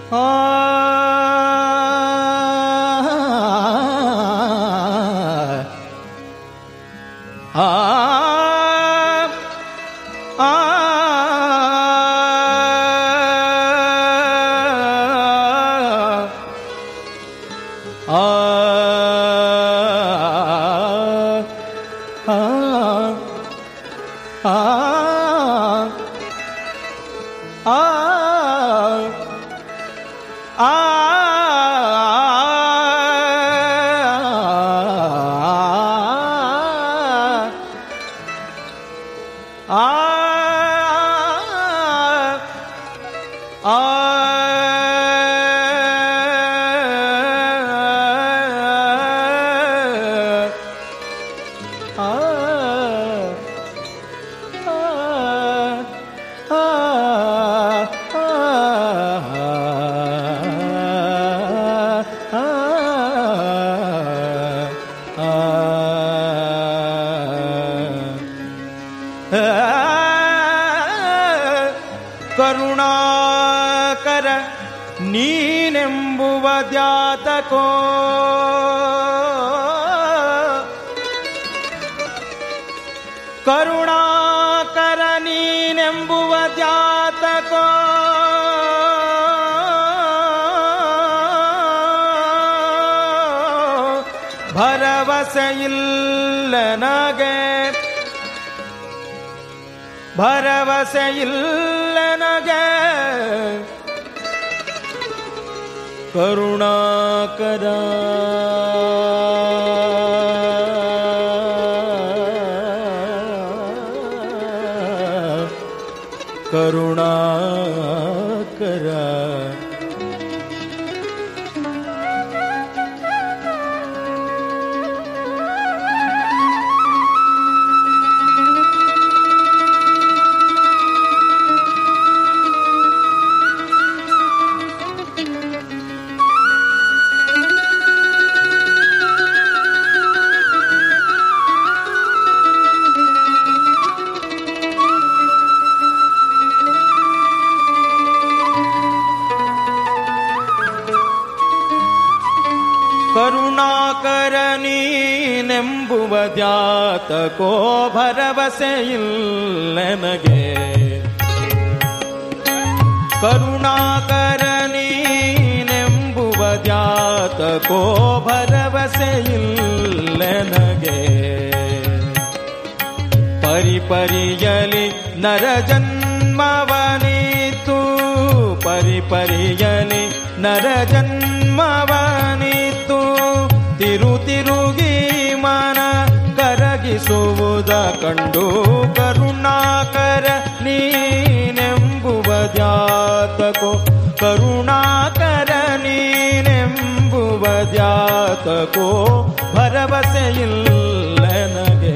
ಕರುಣಾಕರ ನೀನೆಂಬುವ ದ್ಯಾತಕೋ ಕರುಣಾಕರ ನೀನೆಂಬುವ ದ್ಯಾತಕೋ ಭರವಸೆಯಿಲ್ಲ ನಗೆ ಭರವಸೆಯಿಲ್ಲ ನಗೆ ಕರುಣಾಕರ ಕರುಣಾಕರ ಕರುಣಾಕರ ನೀನೆಂಬುವ ದ್ಯಾತಕೋ ಭರವಸೆಯಿಲ್ಲ ನಗೆ ಕರುಣಾಕರ ನೀನೆಂಬುವ ದ್ಯಾತಕೋ ಭರವಸೆಯಿಲ್ಲ ನಗೆ ಪರಿಪರಿಯಲಿ ನರಜನ್ಮವನಿತು ಪರಿಪರಿಯಲಿ ನರಜನ್ಮವನಿತು ತಿರುಗಿ ಮನ ಕರಗಿಸುವುದ ಕಂಡು ಕರುಣಾಕರ ನೀನೆಂಬುವ ದ್ಯಾತಕೋ ಕರುಣಾಕರ ನೀನೆಂಬುವ ದ್ಯಾತಕೋ ಭರವಸೆಯಿಲ್ಲ ನಗೆ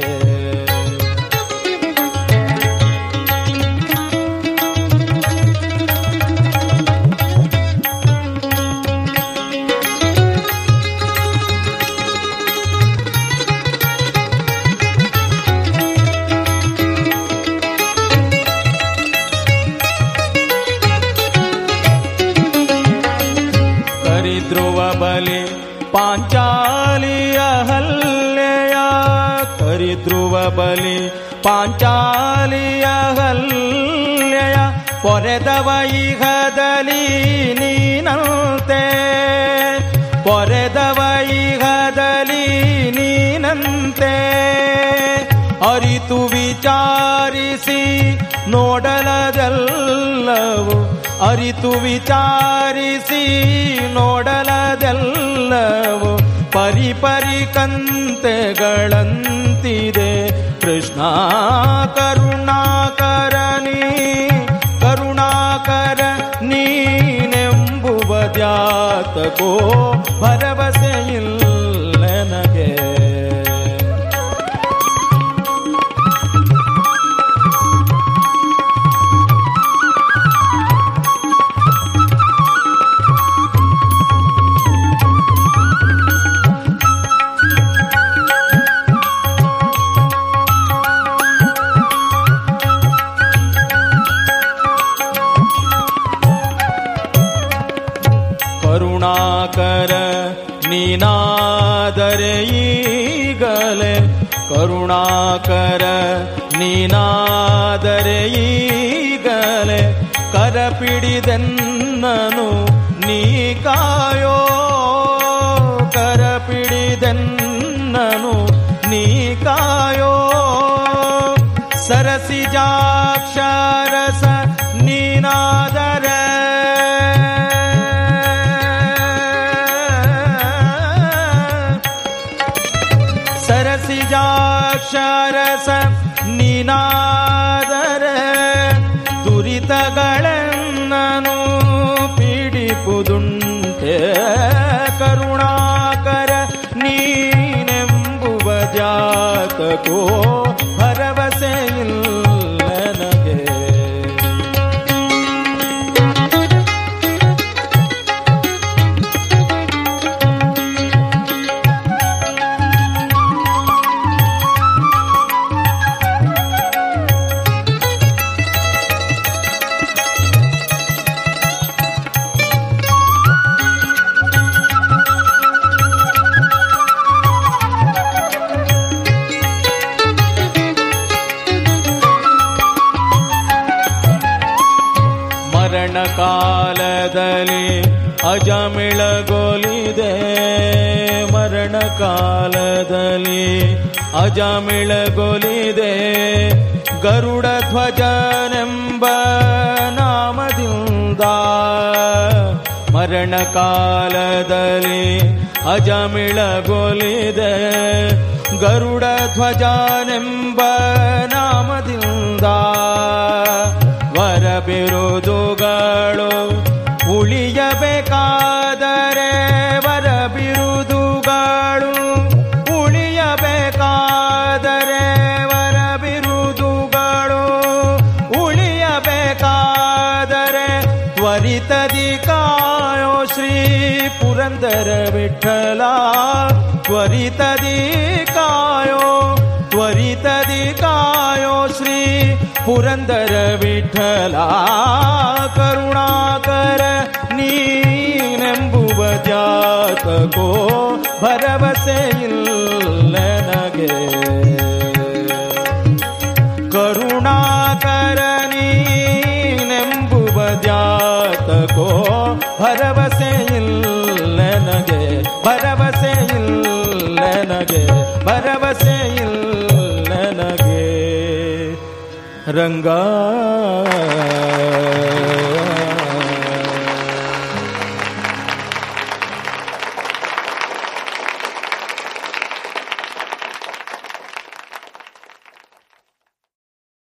ಧ್ರುವ ಬಲಿ ಪಾಂಚಾಲಿಯ ಹಲ್ಲೆಯ ಕರಿಧ್ರುವ ಬಲಿ ಪಾಂಚಾಲಿಯ ಹಲ್ಲೆಯ ಪೊರೆದವ ಇಹದಲ್ಲಿ ನೀನಂತೆ ಪೊರೆದವ ಇಹದಲ್ಲಿ ನೀನಂತೆ ಅರಿತು ವಿಚಾರಿಸಿ ನೋಡಲದೆಲ್ಲವು ಅರಿತು ವಿಚಾರಿಸಿ ನೋಡಲದೆಲ್ಲವು ಪರಿಪರಿ ಕಂತೆಗಳಂತಿದೆ ಕೃಷ್ಣ ಕರುಣಾಕರ ನೀನೆಂಬುವ ದ್ಯಾತಕೋ ಭರವಸೆಯಿಲ್ಲ ನಗೆ ಕರುಣಾಕರ ನೀನಾದರೆ ಈಗಲೇ ಕರುಣಾಕರ ನೀನಾದರೆ ಈಗಲೇ ಕರಪಿಡಿದೆನ್ನನು ನೀ ಕಾಯೋ ಕರಪಿಡಿದೆನ್ನನು ನೀ ಕಾಯೋ ಸರಸಿಜಾಕ್ಷರಸ ನೀನಾದರೆ ಸರಸಿಜಾಕ್ಷರಸ ನೀನಾದರೆ ದುರಿತಗಳನ್ನನು ಪೀಡಿಪುದುಂಟೆ ಕರುಣಾಕರ ನೀನೆಂಬುವ ಜಾತಕೋ ಭರವಸೆ ಇಲ್ಲ ನನಗೆ. ಕಾಲದಲ್ಲಿ ಅಜಮಿಳಗೊಲಿದೆ ಮರಣ ಕಾಲದಲ್ಲಿ ಅಜಮಿಳಗೊಲಿದೆ ಗರುಡ ಧ್ವಜನೆಂಬ ನಾಮದಿಂದ ಮರಣ ಕಾಲದಲ್ಲಿ ಅಜಮಿಳಗೊಲಿದೆ ಗರುಡ ಧ್ವಜನೆಂಬ ನಾಮದಿಂದ ವರ ಬಿರುದುಗಳು ಉಳಿಯಬೇಕಾದರೆ ವರ ಬಿರುದುಗಳು ಉಳಿಯಬೇಕಾದರೆ ವರ ಬಿರುದುಗಳು ಉಳಿಯಬೇಕಾದರೆ ತ್ವರಿತದಿ ಕಾಯೋ ಶ್ರೀ ಪುರಂದರ ವಿಠಲ ತ್ವರಿತದಿ ಕಾಯೋ ತ್ವರಿತದಿ ಕಾಯೋ ಶ್ರೀ ಪುರಂದರ ವಿಠಲ ಕರುಣಾಕರ ನೀನೆಂಬುವ ಜಾತಕೋ ಭರವಸೆ ಇಲ್ಲ ನನಗೆ. ಕರುಣಾಕರ ನೀನೆಂಬುವ ಜಾತಕೋ ಭರವಸೆ ಇಲ್ಲ ನನಗೆ ಭರವಸೆ ಇಲ್ಲ ನನಗೆ ಭರವಸೆ ಇಲ್ಲ ನನಗೆ ರಂಗ